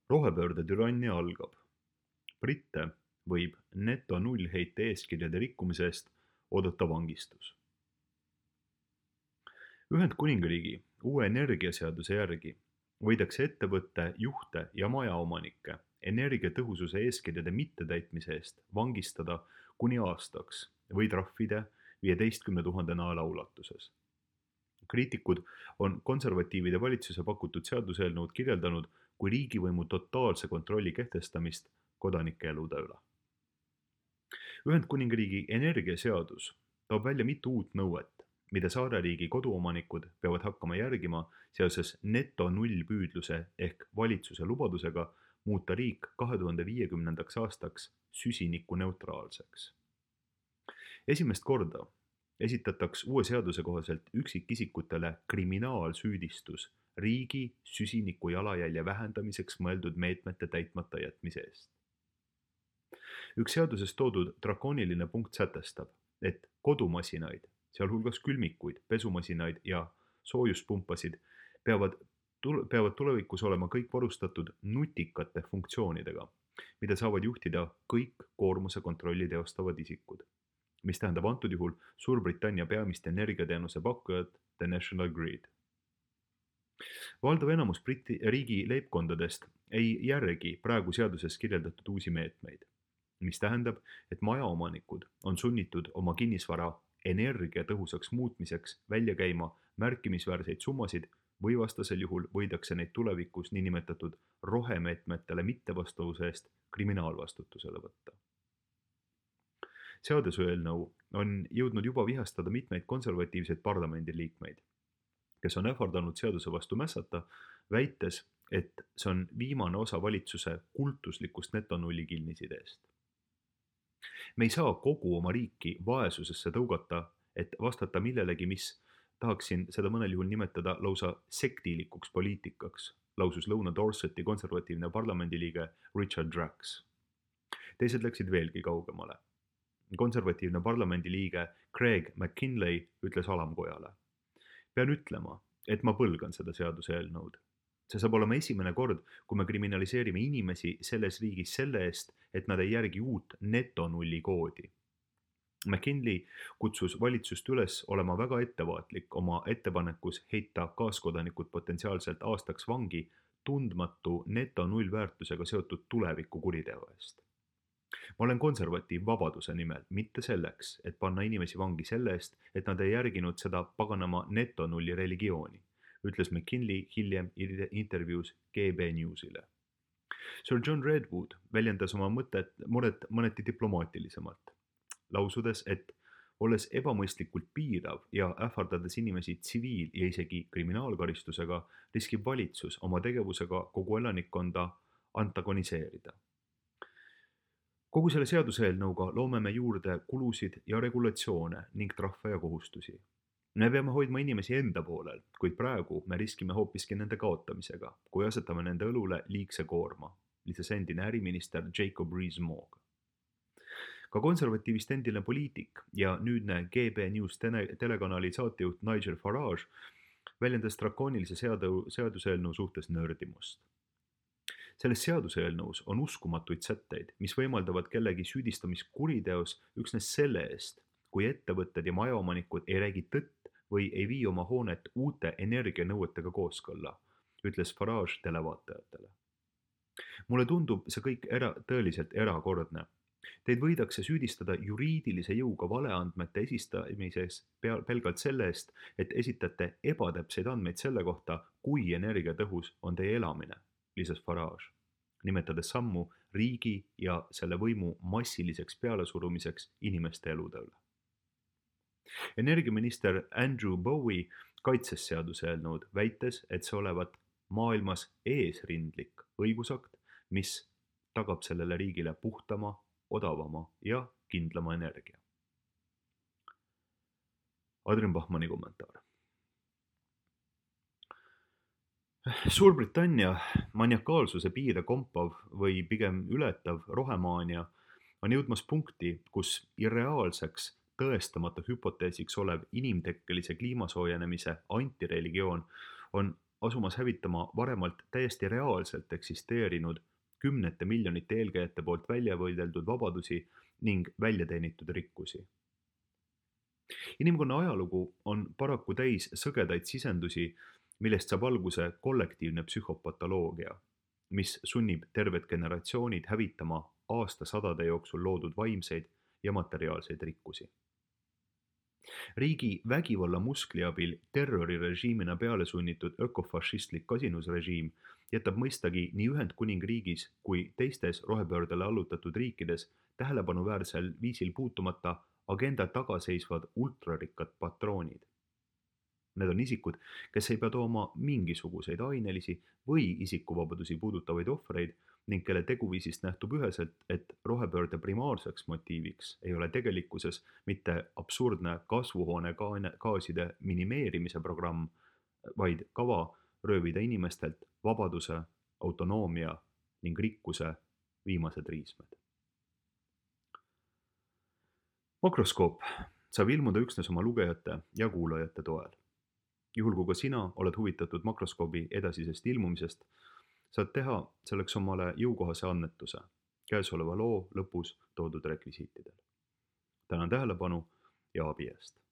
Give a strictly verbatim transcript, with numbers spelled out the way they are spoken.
Rohepöörde türannia algab. Britte võib neto nullheite eeskirjade rikkumise eest oodata vangistus. Ühendkuningriigi uue energiaseaduse järgi võidakse ettevõtte juhte ja majaomanikke energiatõhususe eeskirjade mittetäitmise eest vangistada kuni aastaks või trahvida viieteistkümne tuhande naela ulatuses. Kriitikud on konservatiivide valitsuse pakutud seaduseelnõud kirjeldanud kui riigivõimu totaalse kontrolli kehtestamist kodanike elude üle. Ühendkuningriigi energiaseadus toob välja mitu uut nõuet, mida saareriigi koduomanikud peavad hakkama järgima seoses neto nullpüüdluse ehk valitsuse lubadusega muuta riik kahe tuhande viiekümnendaks aastaks süsinikuneutraalseks. Esimest korda esitataks uue seaduse kohaselt üksikisikutele kriminaalsüüdistus riigi süsiniku jalajälje vähendamiseks mõeldud meetmete täitmata jätmise eest. Üks seaduses toodud drakooniline punkt sätestab, et kodumasinaid, sealhulgas külmikuid, pesumasinaid ja soojuspumpasid peavad, peavad tulevikus olema kõik varustatud nutikate funktsioonidega, mida saavad juhtida kõik koormuse kontrolli teostavad isikud, mis tähendab antud juhul Suurbritannia peamist energiateenuse pakkujat The National Grid. Valdav enamus Briti riigi leibkondadest ei järgi praegu seaduses kirjeldatud uusi meetmeid, mis tähendab, et majaomanikud on sunnitud oma kinnisvara energiatõhusaks muutmiseks välja käima märkimisväärseid summasid või vastasel juhul võidakse neid tulevikus niinimetatud rohemeetmetele mittevastavuse eest kriminaalvastutusele võtta. Seaduseelnõu on jõudnud juba vihastada mitmeid konservatiivseid parlamendiliikmeid, kes on ähvardanud seaduse vastu mässata, väites, et see on viimane osa valitsuse kultuslikust netonulli kilnisideest. Me ei saa kogu oma riiki vaesusesse tõugata, et vastata millelegi, mis tahaksin seda mõnel juhul nimetada lausa sektilikuks poliitikaks, lausus Lõuna-Dorseti konservatiivne parlamendiliige Richard Drax. Teised läksid veelgi kaugemale. Konservatiivne parlamendiliige Craig McKinley ütles alamkojale: pean ütlema, et ma põlgan seda seaduseelnõud. See saab olema esimene kord, kui me kriminaliseerime inimesi selles riigis selle eest, et nad ei järgi uut netonulli koodi. McKinley kutsus valitsust üles olema väga ettevaatlik oma ettepanekus heita kaaskodanikud potentsiaalselt aastaks vangi tundmatu netonullväärtusega seotud tuleviku kuriteo eest. Ma olen konservatiiv vabaduse nimel, mitte selleks, et panna inimesi vangi selle eest, et nad ei järginud seda paganama netonulli religiooni, ütles McKinley hiljem intervjuus G B Newsile. Sir John Redwood väljendas oma mõtet, muret mõneti diplomaatilisemalt, lausudes, et olles ebamõistlikult piirav ja ähvardades inimesi tsiviil- ja isegi kriminaalkaristusega, riskib valitsus oma tegevusega kogu elanikkonda antagoniseerida. Kogu selle seaduseelnõuga loome me juurde kulusid ja regulatsioone ning trahve ja kohustusi. Me peame hoidma inimesi enda poolel, kuid praegu me riskime hoopiski nende kaotamisega, kui asetame nende õlule liigse koorma, lisas endine äriminister Jacob Rees-Mogg. Ka konservatiivist endine poliitik ja nüüdne G B News telekanali saatejuht Nigel Farage väljendas drakoonilise seaduseelnõu suhtes nördimust. Selles seaduseelnõus on uskumatuid sätteid, mis võimaldavad kellegi süüdistamist kuriteos üksnes selle eest, kui ettevõtted ja majaomanikud ei räägi tõtt või ei vii oma hoonet uute energianõuetega kooskõlla, ütles Farage televaatajatele. Mulle tundub see kõik era, tõeliselt erakordne. Teid võidakse süüdistada juriidilise jõuga valeandmete esistamises pelgalt selle eest, et esitate ebatäpseid andmeid selle kohta, kui energiatõhus on teie elamine, lisas Farage, nimetades sammu riigi ja selle võimu massiliseks pealesurumiseks inimeste elude üle. Energiaminister Andrew Bowie kaitses seaduseelnõud, väites, et see olevat maailmas eesrindlik õigusakt, mis tagab sellele riigile puhtama, odavama ja kindlama energia. Adrian Bachmanni kommentaar. Suurbritannia maniakaalsuse piire kompav või pigem ületav rohemaania on jõudmas punkti, kus irreaalseks tõestamata hüpoteesiks olev inimtekkelise kliimasoojenemise antireligioon on asumas hävitama varemalt täiesti reaalselt eksisteerinud kümnete miljonite eelkäijate poolt välja võideldud vabadusi ning väljateenitud rikkusi. Inimkonna ajalugu on paraku täis sõgedaid sisendusi, millest saab alguse kollektiivne psühhopatoloogia, mis sunnib terved generatsioonid hävitama aastasadade jooksul loodud vaimseid ja materiaalseid rikkusi. Riigi vägivalla muskli abil terrorirežiimina peale sunnitud ökofašistlik kasinusrežiim jätab mõistagi nii Ühendkuningriigis kui teistes rohepöördele allutatud riikides tähelepanuväärsel viisil puutumata agenda tagaseisvad ultrarikkad patroonid. Need on isikud, kes ei pea tooma mingisuguseid ainelisi või isikuvabadusi puudutavaid ohvreid ning kelle teguviisist nähtub üheselt, et rohepöörde primaarseks motiiviks ei ole tegelikkuses mitte absurdne kasvuhoonegaaside minimeerimise programm, vaid kava röövida inimestelt vabaduse, autonoomia ning rikkuse viimased riismed. Makroskoop saab ilmuda üksnes oma lugejate ja kuulajate toel. Juhul kui ka sina oled huvitatud makroskoobi edasisest ilmumisest, saad teha selleks omale jõukohase annetuse käesoleva loo lõpus toodud rekvisiitidel. Tänan tähelepanu ja abi eest.